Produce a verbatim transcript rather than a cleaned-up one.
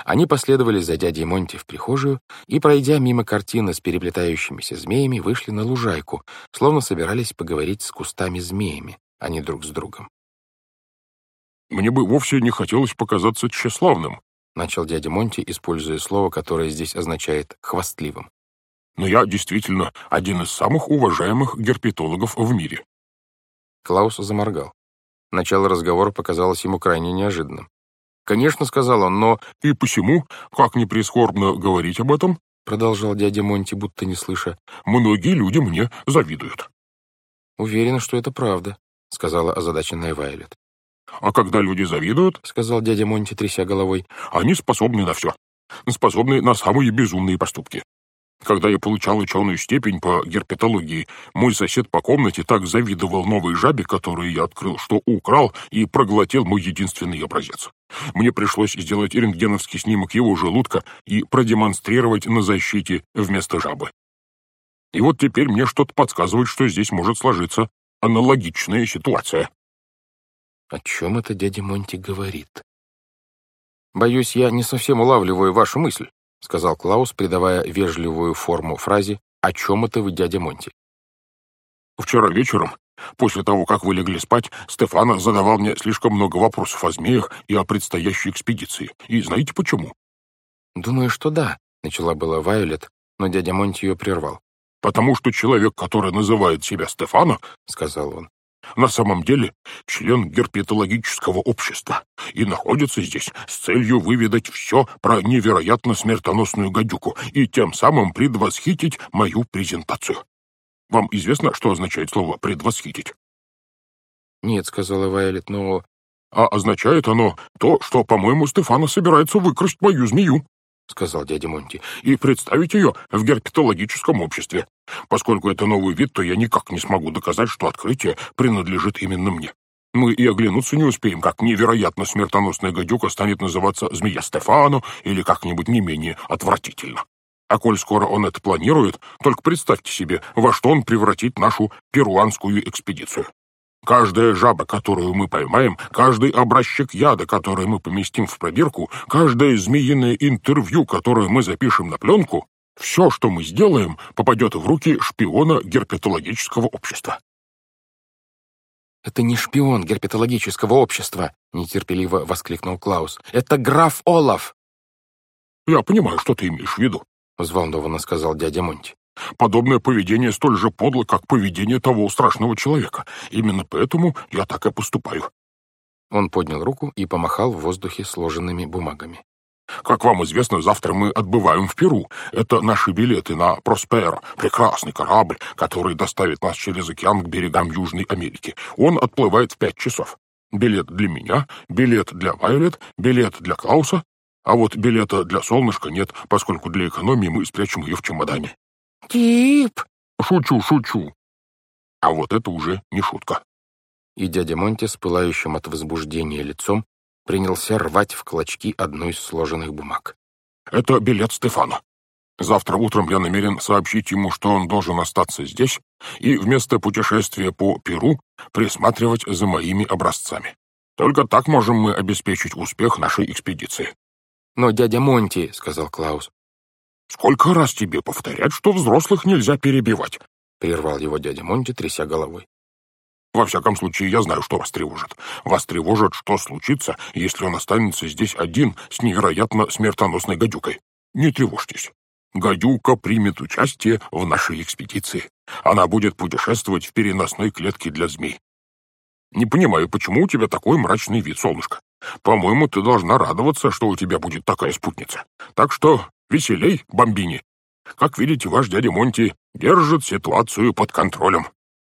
Они последовали за дядей Монти в прихожую и, пройдя мимо картины с переплетающимися змеями, вышли на лужайку, словно собирались поговорить с кустами-змеями, а не друг с другом. «Мне бы вовсе не хотелось показаться тщеславным», — начал дядя Монти, используя слово, которое здесь означает «хвастливым». «но я действительно один из самых уважаемых герпетологов в мире». Клаус заморгал. Начало разговора показалось ему крайне неожиданным. «Конечно», — сказал он, — «но...» «И посему, как ни прискорбно говорить об этом, — продолжал дядя Монти, будто не слыша, — многие люди мне завидуют». «Уверена, что это правда», — сказала озадаченная Вайолет. «А когда люди завидуют, — сказал дядя Монти, тряся головой, — они способны на все, способны на самые безумные поступки. Когда я получал ученую степень по герпетологии, мой сосед по комнате так завидовал новой жабе, которую я открыл, что украл и проглотил мой единственный образец. Мне пришлось сделать рентгеновский снимок его желудка и продемонстрировать на защите вместо жабы. И вот теперь мне что-то подсказывает, что здесь может сложиться аналогичная ситуация». «О чем это дядя Монти говорит?» «Боюсь, я не совсем улавливаю вашу мысль», — сказал Клаус, придавая вежливую форму фразе «О чем это вы, дядя Монти?» «Вчера вечером, после того, как вы легли спать, Стефано задавал мне слишком много вопросов о змеях и о предстоящей экспедиции. И знаете почему?» «Думаю, что да», — начала была Вайолет, но дядя Монти ее прервал. «Потому что человек, который называет себя Стефано, — сказал он, — на самом деле член герпетологического общества и находится здесь с целью выведать все про невероятно смертоносную гадюку и тем самым предвосхитить мою презентацию. Вам известно, что означает слово «предвосхитить»?» «Нет», — сказала Вайолет, — «но...» «А означает оно то, что, по-моему, Стефано собирается выкрасть мою змею», — сказал дядя Монти, — «и представить ее в герпетологическом обществе. Поскольку это новый вид, то я никак не смогу доказать, что открытие принадлежит именно мне. Мы и оглянуться не успеем, как невероятно смертоносная гадюка станет называться змея Стефано или как-нибудь не менее отвратительно. А коль скоро он это планирует, только представьте себе, во что он превратит нашу перуанскую экспедицию. Каждая жаба, которую мы поймаем, каждый образчик яда, который мы поместим в пробирку, каждое змеиное интервью, которое мы запишем на пленку, все, что мы сделаем, попадет в руки шпиона герпетологического общества». «Это не шпион герпетологического общества», — нетерпеливо воскликнул Клаус. «Это граф Олаф». «Я понимаю, что ты имеешь в виду», — взволнованно сказал дядя Монти. «Подобное поведение столь же подло, как поведение того страшного человека. Именно поэтому я так и поступаю». Он поднял руку и помахал в воздухе сложенными бумагами. «Как вам известно, завтра мы отбываем в Перу. Это наши билеты на Просперо, прекрасный корабль, который доставит нас через океан к берегам Южной Америки. Он отплывает в пять часов. Билет для меня, билет для Вайолет, билет для Клауса, а вот билета для Солнышка нет, поскольку для экономии мы спрячем ее в чемодане». «Тип!» «Шучу, шучу. А вот это уже не шутка». И дядя Монти с пылающим от возбуждения лицом принялся рвать в клочки одну из сложенных бумаг. «Это билет Стефано. Завтра утром я намерен сообщить ему, что он должен остаться здесь и вместо путешествия по Перу присматривать за моими образцами. Только так можем мы обеспечить успех нашей экспедиции». «Но дядя Монти», — сказал Клаус. «Сколько раз тебе повторять, что взрослых нельзя перебивать?» — прервал его дядя Монти, тряся головой. «Во всяком случае, я знаю, что вас тревожит. Вас тревожит, что случится, если он останется здесь один с невероятно смертоносной гадюкой. Не тревожьтесь. Гадюка примет участие в нашей экспедиции. Она будет путешествовать в переносной клетке для змей. Не понимаю, почему у тебя такой мрачный вид, солнышко. По-моему, ты должна радоваться, что у тебя будет такая спутница. Так что веселей, бомбини. Как видите, ваш дядя Монти держит ситуацию под контролем».